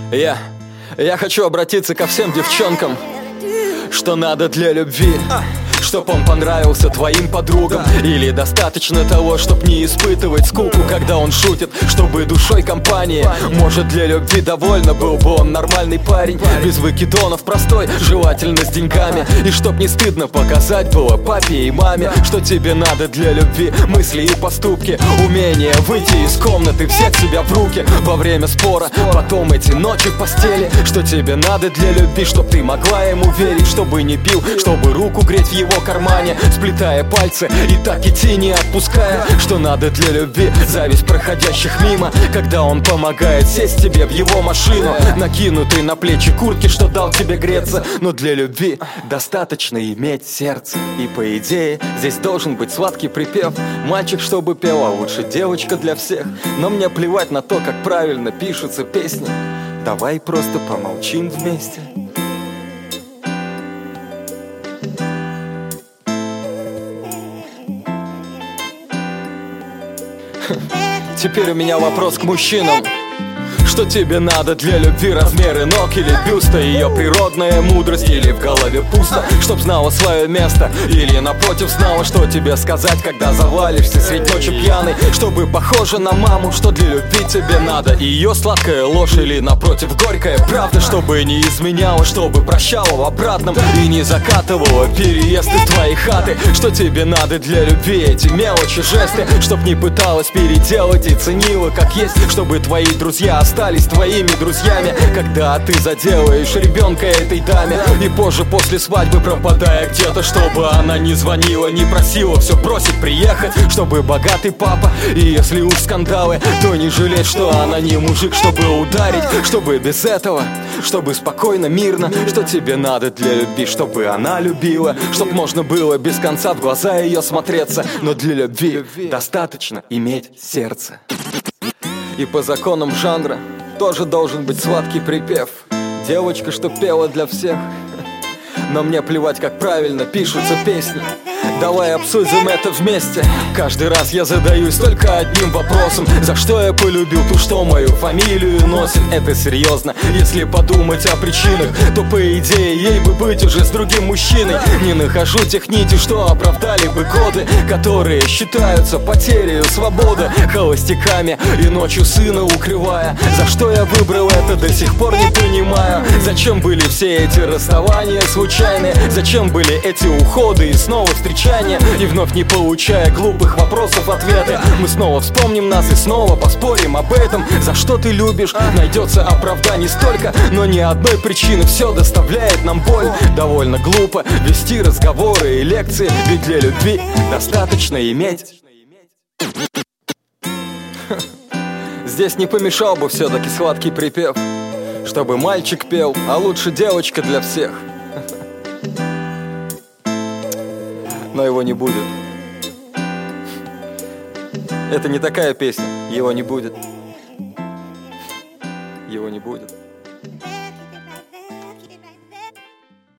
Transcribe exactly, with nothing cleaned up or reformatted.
Я, я хочу обратиться ко всем девчонкам, что надо для любви. Чтоб он понравился твоим подругам, или достаточно того, чтоб не испытывать скуку, когда он шутит, чтобы душой компании. Может, для любви довольно был бы он нормальный парень, без выкидонов, простой, желательно с деньгами. И чтоб не стыдно показать было папе и маме, что тебе надо для любви: мысли и поступки, умение выйти из комнаты, взять себя в руки во время спора, потом эти ночи в постели. Что тебе надо для любви: чтоб ты могла ему верить, чтобы не пил, чтобы руку греть в его кармане, сплетая пальцы и так идти не отпуская. Что надо для любви: зависть проходящих мимо, когда он помогает сесть тебе в его машину, накинутый на плечи куртки, что дал тебе греться. Но для любви достаточно иметь сердце. И по идее здесь должен быть сладкий припев: мальчик, чтобы пел, а лучше девочка для всех. Но мне плевать на то, как правильно пишутся песни. Давай просто помолчим вместе. Теперь у меня вопрос к мужчинам. Что тебе надо для любви: размеры ног или бюста, ее природная мудрость, или в голове пусто, чтоб знала свое место, или напротив знала, что тебе сказать, когда завалишься средь ночи пьяный. Чтобы похожа на маму, что для любви тебе надо: ее сладкая ложь или напротив горькая правда. Чтобы не изменяла, чтобы прощала в обратном и не закатывала переезд из твоей хаты. Что тебе надо для любви: эти мелочи, жесты, чтоб не пыталась переделать и ценила как есть. Чтобы твои друзья остались твоими друзьями, когда ты заделаешь ребенка этой даме. И позже, после свадьбы, пропадая где-то, чтобы она не звонила, не просила, все просит приехать. Чтобы богатый папа, и если уж скандалы, то не жалеть, что она не мужик, чтобы ударить. Чтобы без этого, чтобы спокойно, мирно. Что тебе надо для любви: чтобы она любила, чтоб можно было без конца в глаза ее смотреться. Но для любви достаточно иметь сердце. И по законам жанра тоже должен быть сладкий припев: девочка, что пела для всех. Но мне плевать, как правильно пишутся песни. Давай обсудим это вместе. Каждый раз я задаюсь только одним вопросом: за что я полюбил ту, что мою фамилию носит? Это серьезно. Если подумать о причинах, то по идее ей бы быть уже с другим мужчиной. Не нахожу тех нитей, что оправдали бы годы, которые считаются потерей свободы, холостяками и ночью сына укрывая. За что я выбрал это, до сих пор не понимаю. Зачем были все эти расставания случайные? Зачем были эти уходы и снова встречания? И вновь не получая глупых вопросов ответы, мы снова вспомним нас и снова поспорим об этом. За что ты любишь? Найдется оправданий столько, но ни одной причины все доставляет нам боль. Довольно глупо вести разговоры и лекции, ведь для любви достаточно иметь. Здесь не помешал бы все-таки сладкий припев: чтобы мальчик пел, а лучше девочка для всех. Но его не будет. Это не такая песня. Его не будет. Его не будет.